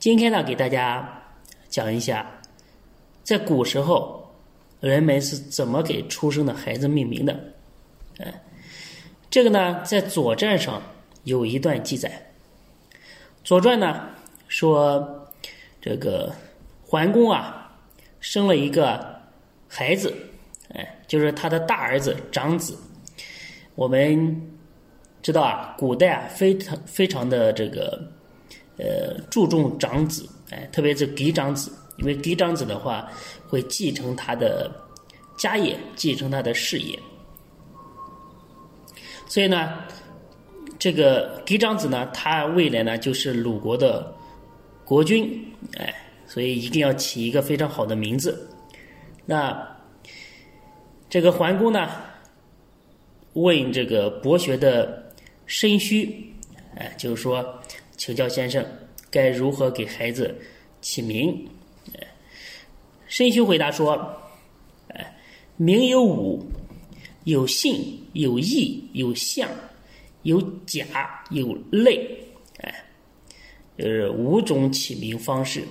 今天呢，给大家讲一下，在古时候人们是怎么给出生的孩子命名的。这个呢，在《左传》上有一段记载。《左传》呢说，这个桓公啊生了一个孩子，就是他的大儿子长子。我们知道啊，古代啊非常的这个注重长子，特别是嫡长子，因为嫡长子的话会继承他的家业，继承他的事业。所以呢，这个嫡长子呢，他未来呢就是鲁国的国君，所以一定要起一个非常好的名字。那这个桓公呢，问这个博学的申须，就是说请教先生该如何给孩子起名。申须回答说，名有五，有信，有义，有象，有甲，有类，就是5种起名方式。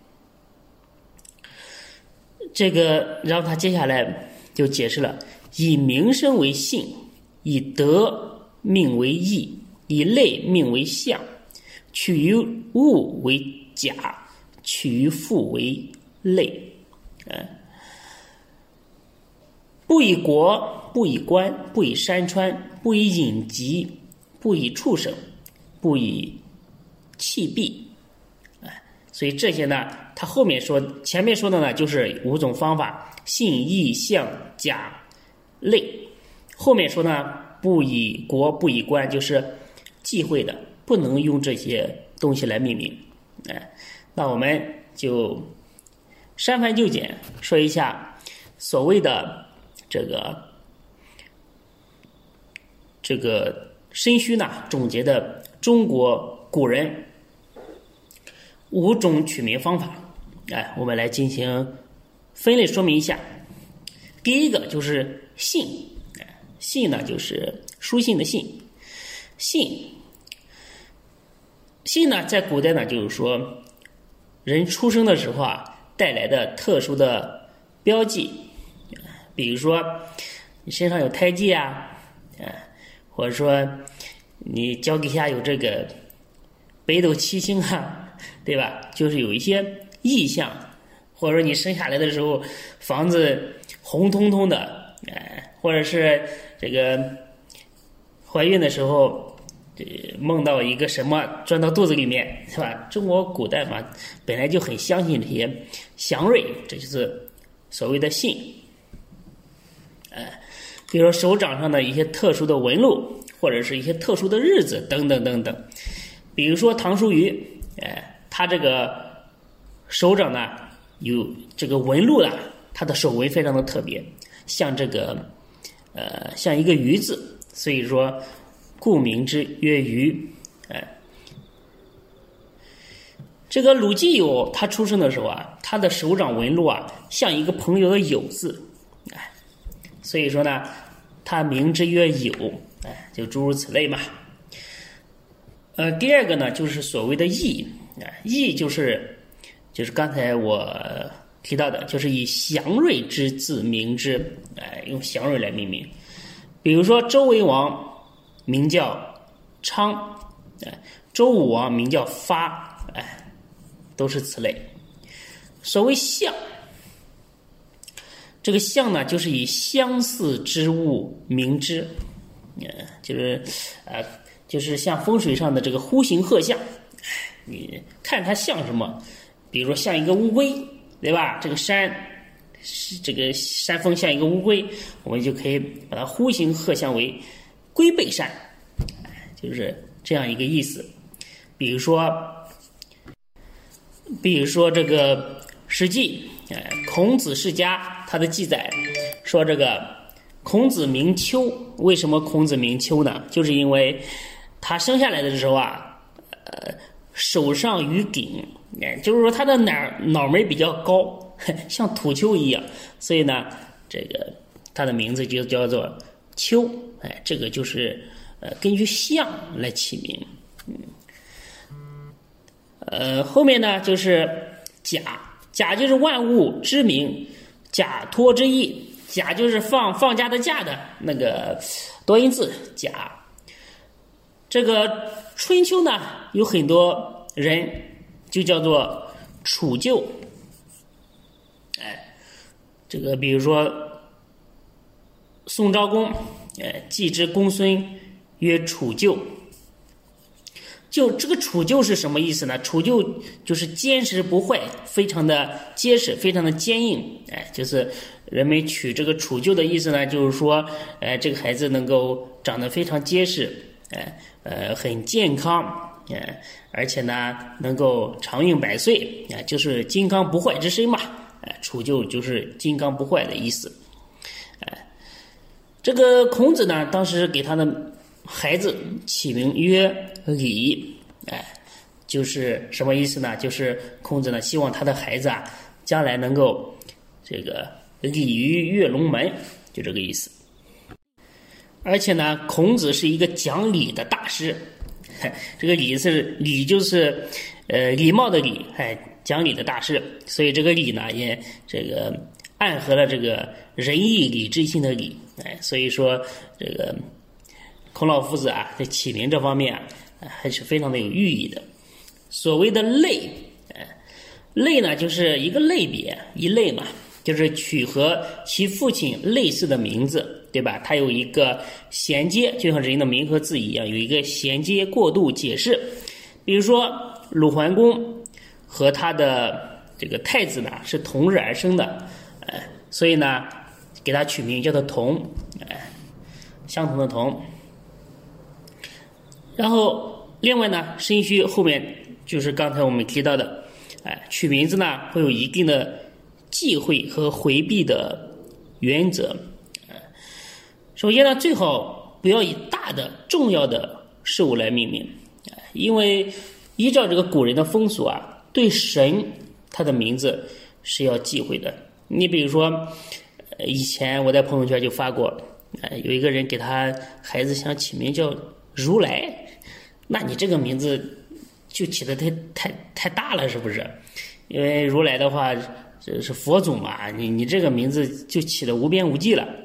这个然后他接下来就解释了，以名声为信，以德命为义，以类命为象，取于物为甲，取于父为类。不以国，不以官，不以山川，不以隐疾，不以畜生，不以器币。所以这些呢，他后面说，前面说的呢就是5种方法：信、义、象、甲、类。后面说呢，不以国，不以官，就是忌讳的，不能用这些东西来命名。那我们就删繁就简，说一下所谓的这个申须呢总结的中国古人5种取名方法。我们来进行分类说明一下。第一个就是信，信呢就是书信的信。信呢在古代呢就是说人出生的时候啊带来的特殊的标记，比如说你身上有胎记啊，或者说你脚底下有这个北斗七星啊，对吧？就是有一些异象，或者说你生下来的时候房子红彤彤的，或者是这个怀孕的时候梦到一个什么钻到肚子里面，是吧？中国古代嘛，本来就很相信这些祥瑞，这就是所谓的信。比如说手掌上的一些特殊的纹路，或者是一些特殊的日子等等等等。比如说唐叔虞，他这个手掌呢有这个纹路了，他的手纹非常的特别，像这个像一个鱼字，所以说故名之曰鱼。这个鲁季友他出生的时候啊，他的手掌纹路啊像一个朋友的友字，所以说呢他名之曰友，就诸如此类嘛。第二个呢就是所谓的义，义就是刚才我提到的，就是以祥瑞之字名之，用祥瑞来命名。比如说周文王名叫昌，周武王名叫发，都是此类。所谓象，这个象呢就是以相似之物名之，就是像风水上的这个户型鹤象，你看它像什么？比如说像一个乌龟，对吧？这个山峰像一个乌龟，我们就可以把它户型鹤象为龟背山，就是这样一个意思。比如说这个《史记》孔子世家他的记载说，这个孔子名丘。为什么孔子名丘呢？就是因为他生下来的时候啊，手上于顶，就是说他的脑门比较高，像土丘一样，所以呢，这个他的名字就叫做丘。这个就是根据象来起名。 后面呢就是甲，甲就是万物之名，甲托之意，甲就是放假的假的那个多音字甲。这个春秋呢有很多人就叫做储臼，这个比如说宋昭公，季之公孙曰储臼。就这个储臼是什么意思呢？储臼就是坚实不坏，非常的结实，非常的坚硬。就是人们取这个储臼的意思呢，就是说，这个孩子能够长得非常结实，很健康，而且呢能够长命百岁，就是金刚不坏之身嘛。储臼就是金刚不坏的意思。这个孔子呢，当时给他的孩子起名曰礼，就是什么意思呢？就是孔子呢希望他的孩子将来能够这个礼于跃龙门，就这个意思。而且呢，孔子是一个讲礼的大师，这个礼就是礼貌的礼，讲理的大师，所以这个礼呢也这个暗合了这个仁义礼智信的礼，所以说这个孔老夫子在起名这方面还是非常的有寓意的。所谓的类，类呢就是一个类别，一类嘛，就是取和其父亲类似的名字，对吧？它有一个衔接，就像人的名和字一样，有一个衔接过渡解释。比如说鲁桓公和他的这个太子呢是同日而生的，所以呢给他取名叫做同，相同的同。然后另外呢，申须后面就是刚才我们提到的，取名字呢会有一定的忌讳和回避的原则。首先呢，最好不要以大的重要的事物来命名，因为依照这个古人的风俗对神他的名字是要忌讳的。你比如说以前我在朋友圈就发过，有一个人给他孩子想起名叫如来，那你这个名字就起得太大了，是不是？因为如来的话这是佛祖嘛，你这个名字就起得无边无际了。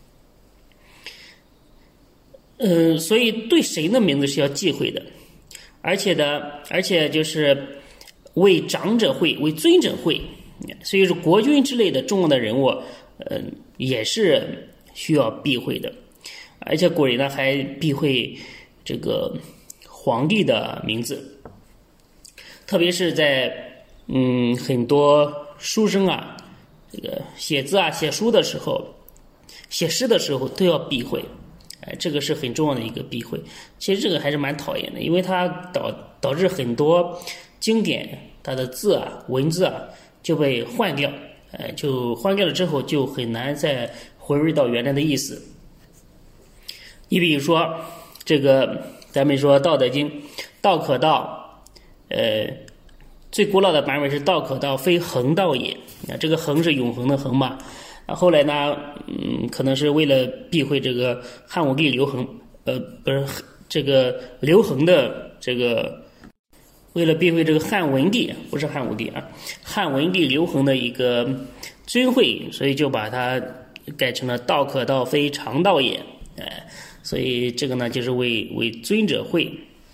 所以对神的名字是要忌讳的，而且就是为长者讳，为尊者讳，所以说国君之类的重要的人物，也是需要避讳的。而且古人呢还避讳这个皇帝的名字，特别是在很多书生这个写字写书的时候，写诗的时候都要避讳。这个是很重要的一个避讳。其实这个还是蛮讨厌的，因为它导致很多经典它的字文字就被换掉，就换掉了之后就很难再回味到原来的意思。你比如说这个咱们说《道德经》，道可道，最古老的版本是道可道，非恒道也。这个恒是永恒的恒嘛。后来呢，可能是为了避讳这个汉武帝刘恒，不是这个刘恒的这个，为了避讳这个汉文帝，不是汉武帝汉文帝刘恒的一个尊讳，所以就把它改成了道可道，非常道也。所以这个呢，就是为尊者讳。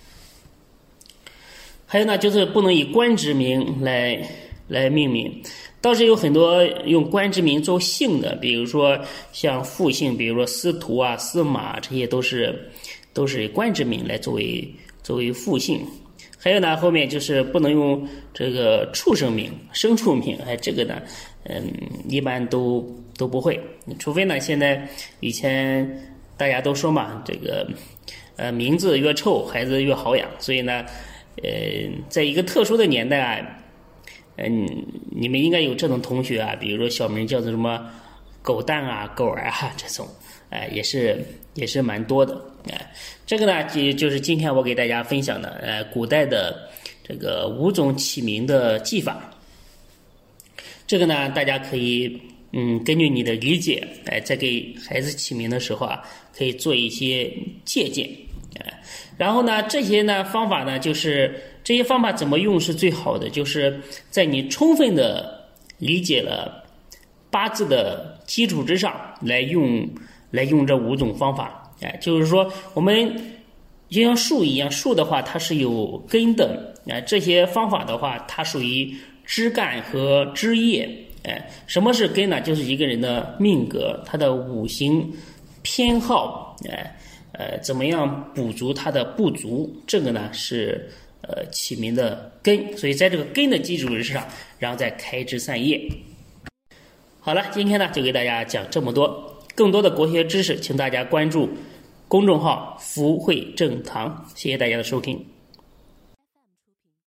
还有呢，就是不能以官职名来命名。倒是有很多用官职名做姓的，比如说像父姓，比如说司徒司马，这些都是以官职名来作为父姓。还有呢，后面就是不能用这个畜生名、牲畜名，这个呢，一般都不会，除非呢，以前大家都说嘛，这个名字越臭，孩子越好养，所以呢，在一个特殊的年代你们应该有这种同学比如说小名叫做什么狗蛋狗儿这种，也是蛮多的。这个呢就是今天我给大家分享的古代的这个5种起名的技法。这个呢大家可以根据你的理解在给孩子起名的时候可以做一些借鉴。 然后呢，这些方法就是这些方法怎么用是最好的，就是在你充分的理解了八字的基础之上来用这5种方法。就是说我们就像树一样，树的话它是有根的，这些方法的话它属于枝干和枝叶。什么是根呢？就是一个人的命格，他的五行偏好，怎么样补足他的不足，这个是起名的根。所以在这个根的基础之上，然后再开枝散叶。好了，今天就给大家讲这么多，更多的国学知识请大家关注公众号福慧正堂，谢谢大家的收听。